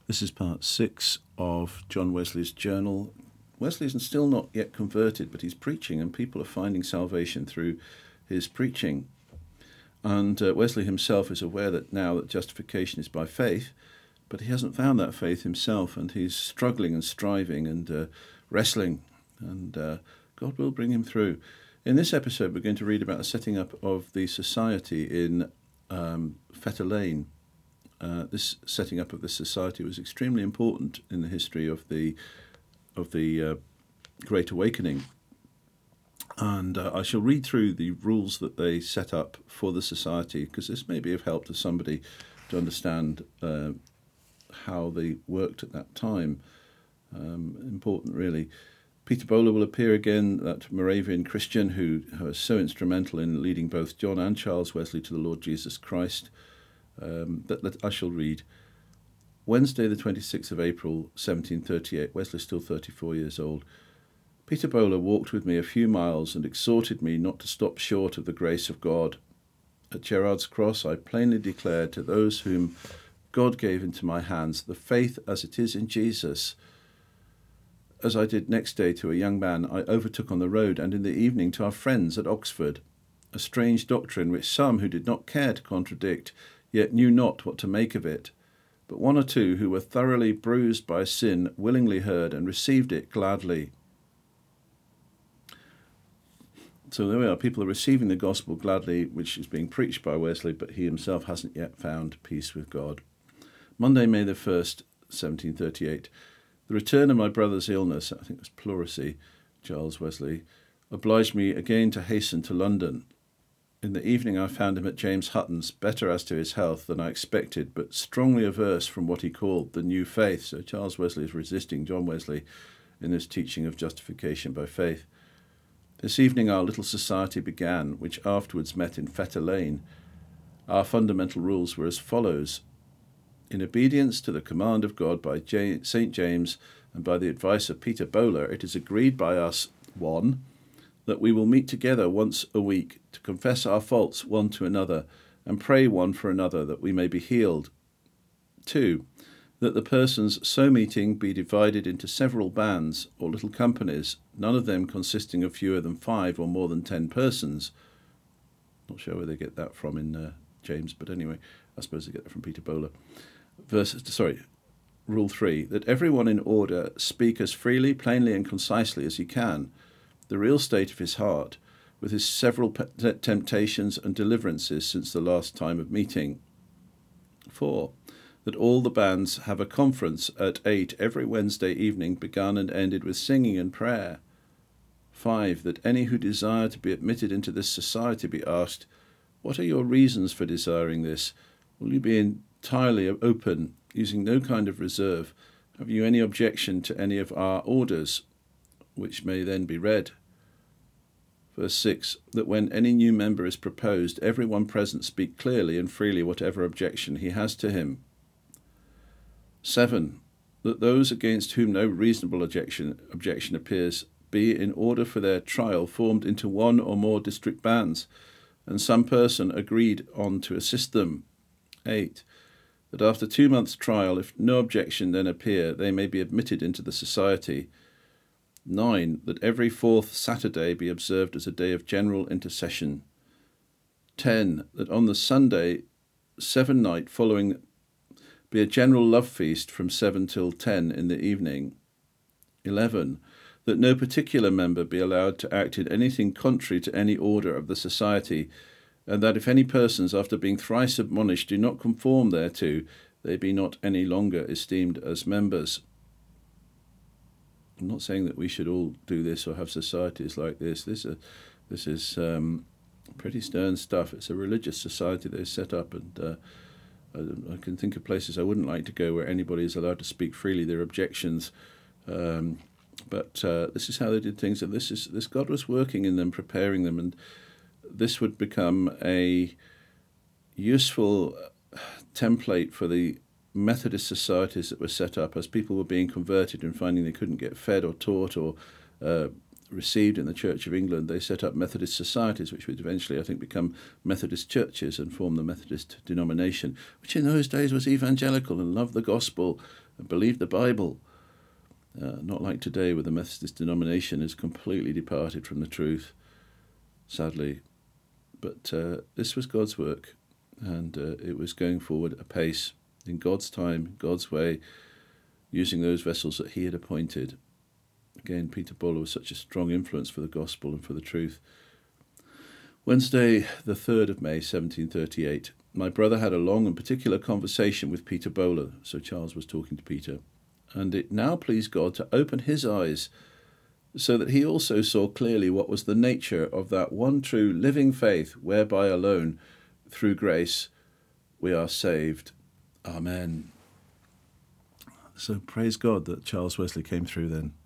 This is part 6 of John Wesley's journal. Wesley is still not yet converted, but he's preaching, and people are finding salvation through his preaching. And Wesley himself is aware that now that justification is by faith, but he hasn't found that faith himself, and he's struggling and striving and wrestling, and God will bring him through. In this episode, we're going to read about the setting up of the society in Fetter Lane. This setting up of this society was extremely important in the history of the Great Awakening. And I shall read through the rules that they set up for the society, because this may be of help to somebody to understand how they worked at that time. Important, really. Peter Böhler will appear again, that Moravian Christian who was so instrumental in leading both John and Charles Wesley to the Lord Jesus Christ. That I shall read. Wednesday, the 26th of April, 1738. Wesley still 34 years old. Peter Böhler walked with me a few miles and exhorted me not to stop short of the grace of God. At Gerrard's Cross, I plainly declared to those whom God gave into my hands the faith as it is in Jesus. As I did next day to a young man I overtook on the road, and in the evening to our friends at Oxford, a strange doctrine which some who did not care to contradict yet knew not what to make of it, but one or two who were thoroughly bruised by sin willingly heard and received it gladly. So there we are, people are receiving the gospel gladly, which is being preached by Wesley, but he himself hasn't yet found peace with God. Monday, May the 1st, 1738. The return of my brother's illness, I think it was pleurisy, Charles Wesley, obliged me again to hasten to London. In the evening I found him at James Hutton's, better as to his health than I expected, but strongly averse from what he called the new faith. So Charles Wesley is resisting John Wesley in his teaching of justification by faith. This evening our little society began, which afterwards met in Fetter Lane. Our fundamental rules were as follows. In obedience to the command of God by St. James and by the advice of Peter Böhler, it is agreed by us, 1. That we will meet together once a week to confess our faults one to another and pray one for another that we may be healed. 2. That the persons so meeting be divided into several bands or little companies, none of them consisting of fewer than 5 or more than 10 persons. Not sure where they get that from in James, but anyway, I suppose they get it from Peter Böhler. Rule 3, that everyone in order speak as freely, plainly and concisely as he can, the real state of his heart, with his several temptations and deliverances since the last time of meeting. 4, that all the bands have a conference at 8 every Wednesday evening, begun and ended with singing and prayer. 5, that any who desire to be admitted into this society be asked, what are your reasons for desiring this? Will you be entirely open, using no kind of reserve? Have you any objection to any of our orders, which may then be read? Verse 6, that when any new member is proposed, everyone present speak clearly and freely whatever objection he has to him. 7, that those against whom no reasonable objection appears be, in order for their trial, formed into one or more district bands, and some person agreed on to assist them. 8, that after 2 months' trial, if no objection then appear, they may be admitted into the society. 9, that every 4th Saturday be observed as a day of general intercession. 10, that on the Sunday 7 night following be a general love feast from 7 till 10 in the evening. 11, that no particular member be allowed to act in anything contrary to any order of the society, and that if any persons, after being thrice admonished, do not conform thereto, they be not any longer esteemed as members. I'm not saying that we should all do this or have societies like this. This is pretty stern stuff. It's a religious society they set up, and I can think of places I wouldn't like to go where anybody is allowed to speak freely their objections. But this is how they did things, and this God was working in them, preparing them, and this would become a useful template for the Methodist societies that were set up as people were being converted and finding they couldn't get fed or taught or received in the Church of England, they set up Methodist societies, which would eventually, I think, become Methodist churches and form the Methodist denomination, which in those days was evangelical and loved the gospel and believed the Bible. Not like today, where the Methodist denomination is completely departed from the truth, sadly. But this was God's work, and it was going forward apace, in God's time, God's way, using those vessels that he had appointed. Again, Peter Böhler was such a strong influence for the gospel and for the truth. Wednesday, the 3rd of May, 1738, my brother had a long and particular conversation with Peter Böhler, so Charles was talking to Peter, and it now pleased God to open his eyes so that he also saw clearly what was the nature of that one true living faith whereby alone, through grace, we are saved. Amen. So praise God that Charles Wesley came through then.